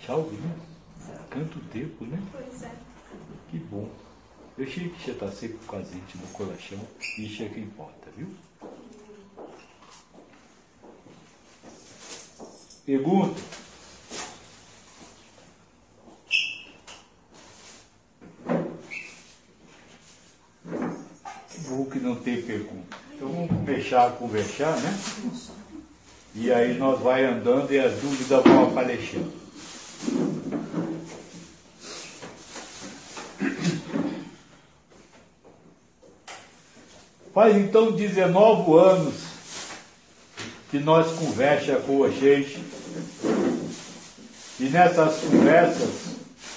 Salve, né? Tanto tempo, né? Pois é. Que bom. Eu achei que já está sempre com azeite no coração. Isso é que importa, viu? Pergunta. Bom que não tem pergunta. Então vamos fechar, conversar, né? E aí nós vai andando e as dúvidas vão aparecendo. Faz então 19 anos que nós conversamos com vocês. E nessas conversas,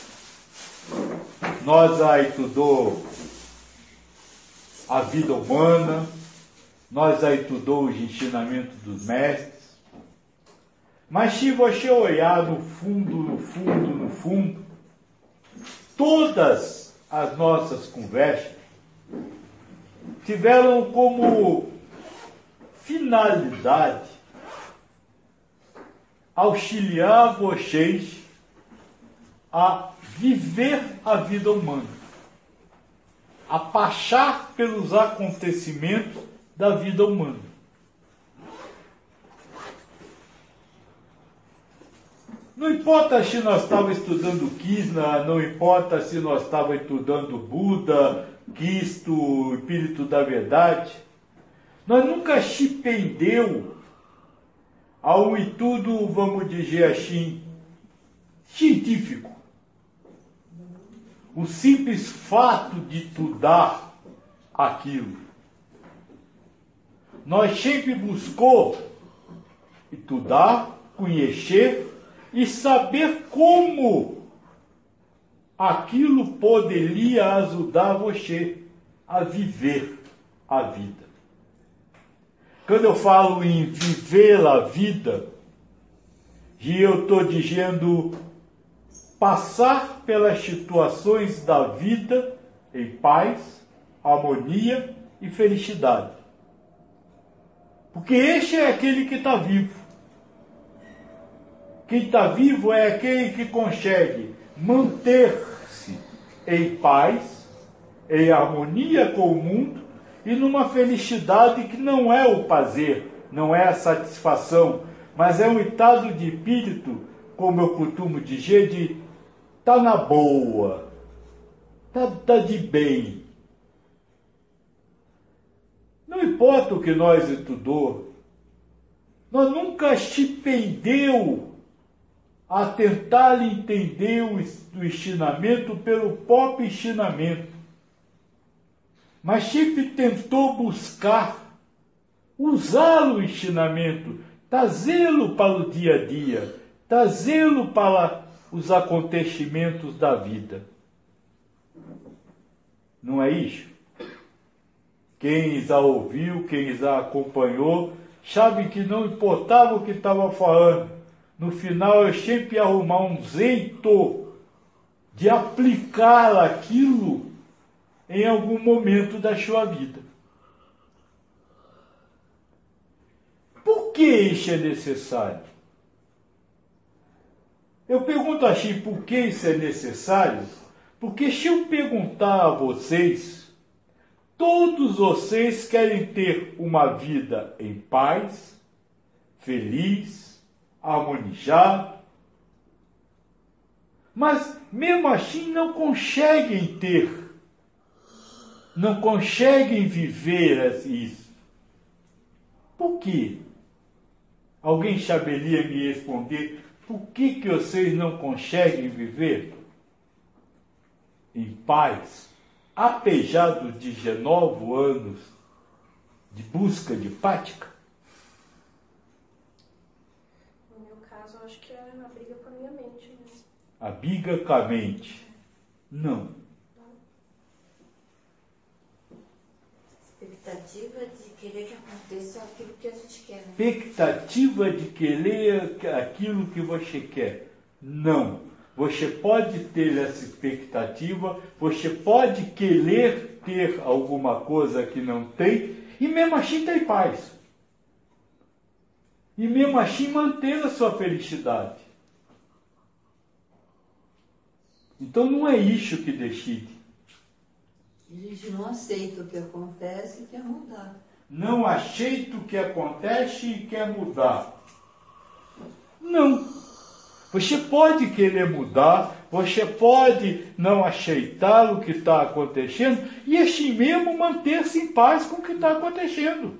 nós aí estudou a vida humana, nós aí estudou os ensinamentos dos mestres. Mas se você olhar no fundo, todas as nossas conversas tiveram como finalidade auxiliar vocês a viver a vida humana, a passar pelos acontecimentos da vida humana. Não importa se nós estávamos estudando Krishna, não importa se nós estávamos estudando Buda, Cristo, o Espírito da Verdade, nós nunca se pendeu a um estudo, vamos dizer assim, científico. O simples fato de estudar aquilo. Nós sempre buscou estudar, conhecer e saber como aquilo poderia ajudar você a viver a vida. Quando eu falo em viver a vida, e eu estou dizendo passar pelas situações da vida em paz, harmonia e felicidade. Porque este é aquele que está vivo. Quem está vivo é aquele que consegue manter-se em paz, em harmonia com o mundo e numa felicidade que não é o prazer, não é a satisfação, mas é um estado de espírito, como eu costumo dizer, de tá na boa, tá de bem. Não importa o que nós estudou, nós nunca se pendeu a tentar entender o ensinamento pelo próprio ensinamento, mas sempre tentou buscar usar o ensinamento, trazê-lo para o dia a dia, trazê-lo para os acontecimentos da vida. Não é isso? Quem já ouviu, quem já acompanhou, sabe que não importava o que estava falando. No final eu sempre ia arrumar um jeito de aplicar aquilo em algum momento da sua vida. Por que isso é necessário? Eu pergunto assim, por que isso é necessário? Porque se eu perguntar a vocês, todos vocês querem ter uma vida em paz, feliz, harmonizado, mas mesmo assim não conseguem ter, não conseguem viver isso. Por quê? Alguém saberia me responder por que vocês não conseguem viver em paz, apesar dos 19 anos de busca de prática? No meu caso, eu acho que é a briga com a minha mente mesmo. A briga com a mente? Não. Expectativa de querer que aconteça aquilo que a gente quer. Né? Expectativa de querer aquilo que você quer? Não. Você pode ter essa expectativa, você pode querer ter alguma coisa que não tem, e mesmo assim ter paz. E mesmo assim manter a sua felicidade. Então não é isso que decide. A gente não aceita o que acontece e quer mudar. Não aceita o que acontece e quer mudar. Não. Você pode querer mudar, você pode não aceitar o que está acontecendo e assim mesmo manter-se em paz com o que está acontecendo.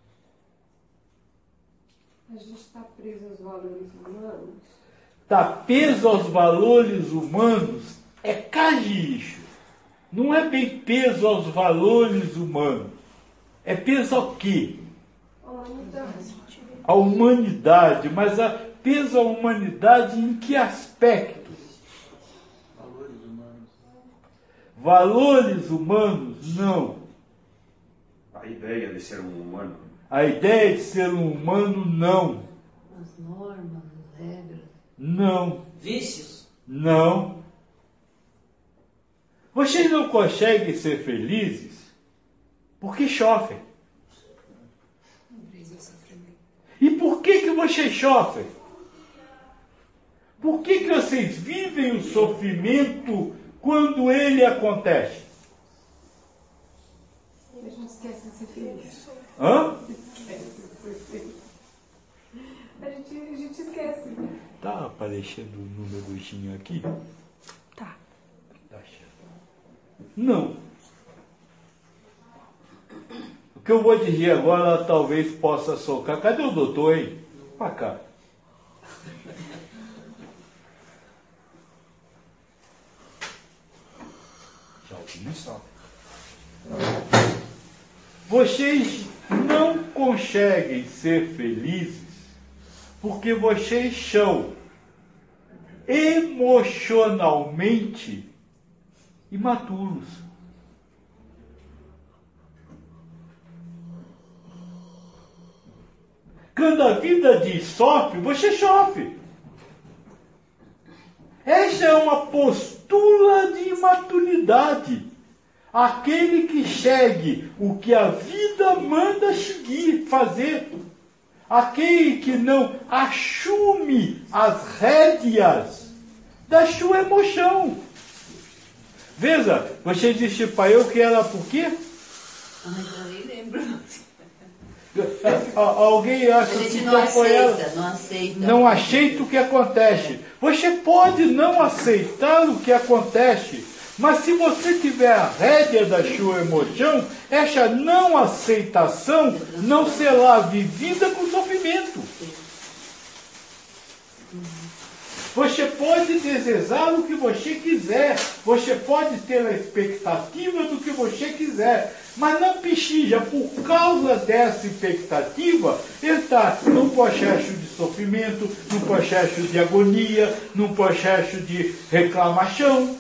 A gente está preso aos valores humanos. Está preso aos valores humanos é cagicho. Não é bem peso aos valores humanos. É peso ao quê? A humanidade. Mas peso à humanidade em que aspectos? Valores humanos. Valores humanos, não. A ideia de ser um humano. A ideia de ser um humano, não. As normas, as regras. Não. Vícios. Não. Vocês não conseguem ser felizes porque sofrem. E por que vocês sofrem? Por que vocês vivem o sofrimento quando ele acontece? A gente esquece de ser feliz. Hã? A gente esquece. Tá aparecendo o númerozinho aqui? Tá. Tá certo. Não. O que eu vou dizer agora talvez possa socar. Cadê o doutor, hein? Pra cá. Já ouviu só. Vocês não conseguem ser felizes porque vocês são emocionalmente imaturos. Quando a vida diz sofre, você sofre. Essa é uma postura de imaturidade. Aquele que segue o que a vida manda seguir, fazer. Aquele que não assume as rédeas da sua emoção. Veja, você disse para eu que era por quê? Ai, eu nem lembro. Alguém acha A gente que não já foi ela? aceita. Não aceita o que acontece. Você pode não aceitar o que acontece, mas se você tiver a rédea da sua emoção, essa não aceitação não será vivida com sofrimento. Você pode desejar o que você quiser, você pode ter a expectativa do que você quiser, mas não precisa, por causa dessa expectativa, entrar num processo de sofrimento, num processo de agonia, num processo de reclamação.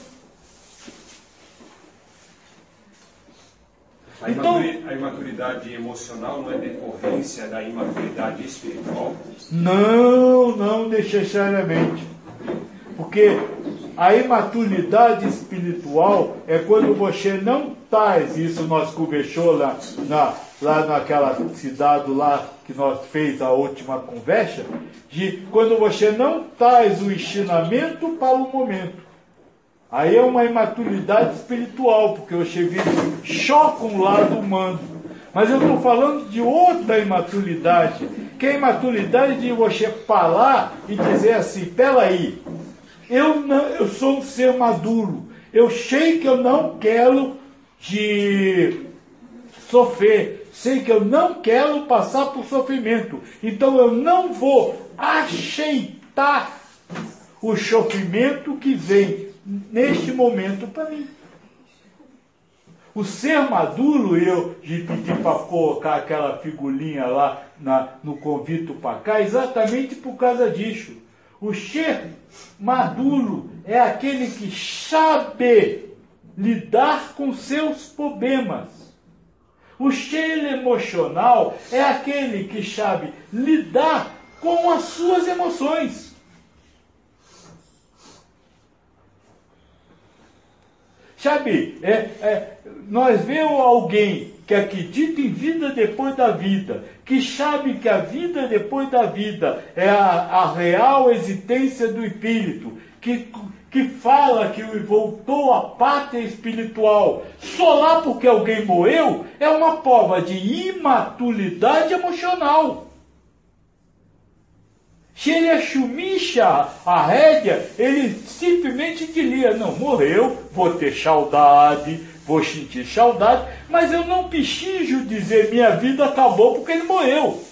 A imaturidade emocional não é decorrência da imaturidade espiritual? Não necessariamente. Porque a imaturidade espiritual é quando você não traz, isso nós conversamos lá naquela cidade lá que nós fez a última conversa, de quando você não traz o ensinamento para o momento. Aí é uma imaturidade espiritual, porque você vive só com o lado humano. Mas eu estou falando de outra imaturidade, que é a imaturidade de você falar e dizer assim, peraí, eu sou um ser maduro, eu sei que eu não quero de sofrer, sei que eu não quero passar por sofrimento, então eu não vou aceitar o sofrimento que vem neste momento para mim. O ser maduro, eu pedi para colocar aquela figurinha lá no convite para cá, exatamente por causa disso. O ser maduro é aquele que sabe lidar com seus problemas. O ser emocional é aquele que sabe lidar com as suas emoções. Sabe, nós vemos alguém que acredita em vida depois da vida, que sabe que a vida depois da vida é a real existência do espírito, que que fala que voltou à pátria espiritual só lá porque alguém morreu, é uma prova de imaturidade emocional. Se ele achumicha a rédea, ele simplesmente diria, não, morreu, vou ter saudade, vou sentir saudade, mas eu não preciso dizer minha vida acabou porque ele morreu.